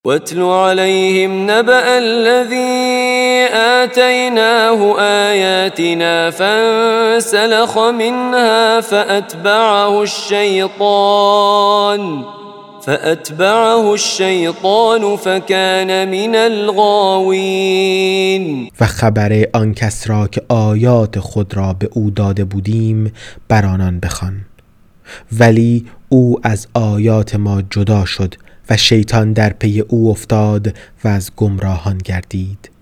واتل عليهم نبأ الذي آتيناه آياتنا فانسلخ منها فأتبعه الشيطان فكان من الغاوين. و خبر آن کس را که آیات خود را به او داده بودیم بر آنان بخوان. ولی او از آیات ما جدا شد و شیطان در پی او افتاد و از گمراهان گردید.